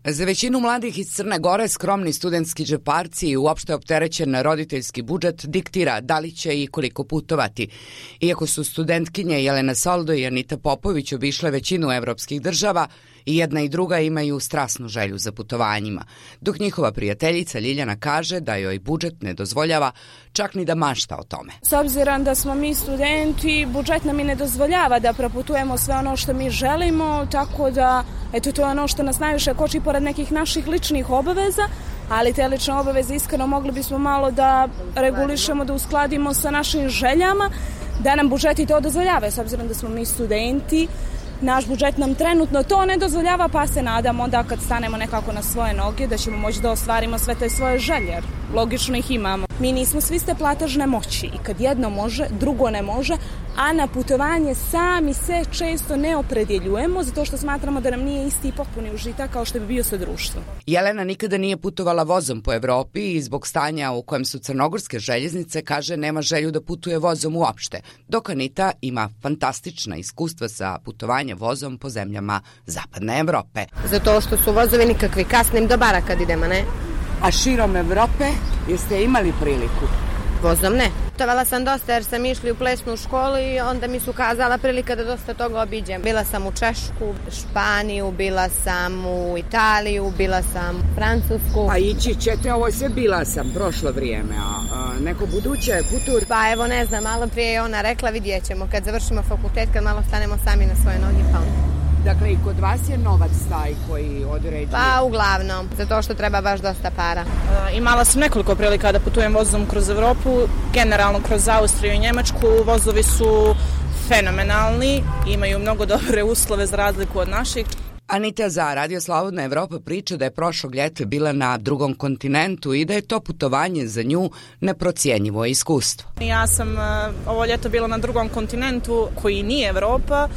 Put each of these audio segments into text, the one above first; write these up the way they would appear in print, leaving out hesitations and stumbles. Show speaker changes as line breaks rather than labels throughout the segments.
Za većinu mladih iz Crne Gore skromni studentski džeparci i uopšte opterećen roditeljski budžet diktira da li će i koliko putovati. Iako su studentkinje Jelena Soldo i Anita Popović obišle većinu evropskih država, i jedna i druga imaju strasnu želju za putovanjima, dok njihova prijateljica Ljiljana kaže da joj budžet ne dozvoljava čak ni da mašta o tome.
S obzirom da smo mi studenti, budžet nam i ne dozvoljava da proputujemo sve ono što mi želimo, tako da eto, to je ono što nas najviše koči pored nekih naših ličnih obaveza, ali te lične obaveze iskreno mogli bismo malo da regulišemo, da uskladimo sa našim željama, da nam budžeti to dozvoljava, s obzirom da smo mi studenti. Naš budžet nam trenutno to ne dozvoljava, pa se nadamo onda kad stanemo nekako na svoje noge da ćemo moći da ostvarimo sve te svoje želje, jer logično ih imamo. Mi nismo svi ste platežne moći i kad jedno može, drugo ne može, a na putovanje sami se često ne opredjeljujemo zato što smatramo da nam nije isti i potpuni užitak kao što bi bio sa društvom.
Jelena nikada nije putovala vozom po Evropi i zbog stanja u kojem su crnogorske željeznice, kaže, nema želju da putuje vozom uopšte, dok Anita ima fantastična iskustva sa putovanjem vozom po zemljama Zapadne Evrope.
Zato što su vozovi nikakvi, kasnim do bara kad idemo, ne?
A širom Evrope jeste imali priliku?
Vozom ne. Putovala sam dosta jer sam išli u plesnu školu i onda mi su kazala prilika da dosta toga obiđem. Bila sam u Češku, Španiju, bila sam u Italiju, bila sam u Francusku.
A ići ćete, ovo sve bila sam prošlo vrijeme, a neko buduće putur?
Pa evo ne znam, malo prije je ona rekla, vidjet ćemo kad završimo fakultet, kad malo stanemo sami na svoje noge, pa onda.
Dakle, i kod vas je novac taj koji određuje?
Pa uglavnom, zato što treba baš dosta para.
Imala sam nekoliko prilika da putujem vozom kroz Evropu, generalno kroz Austriju i Njemačku. Vozovi su fenomenalni, imaju mnogo dobre uslove za razliku od naših. Anita za Radio Slobodna Evropa priča da je prošlog ljeta bila na drugom kontinentu i da je to putovanje za nju neprocijenjivo iskustvo. Ja sam ovo ljeto bila na drugom kontinentu koji nije Evropa.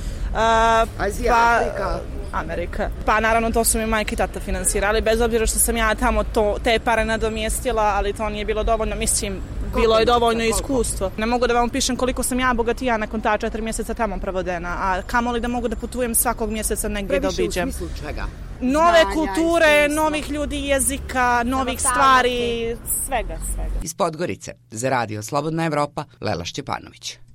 Azija, Afrika.
Amerika. Pa naravno to su mi majka i tata finansirali, bez obzira što sam ja tamo te pare nadomjestila, ali to nije bilo dovoljno, mislim, bilo je dovoljno iskustvo. Ne mogu da vam pišem koliko sam ja bogatija nakon ta 4 mjeseca tamo provodena, a kamoli da mogu da putujem svakog mjeseca negdje da obiđem.
U smislu čega?
Nove kulture, novih ljudi, jezika, novih stvari, svega.
Iz Podgorice, za Radio Slobodna Evropa, Lela Šćepanović.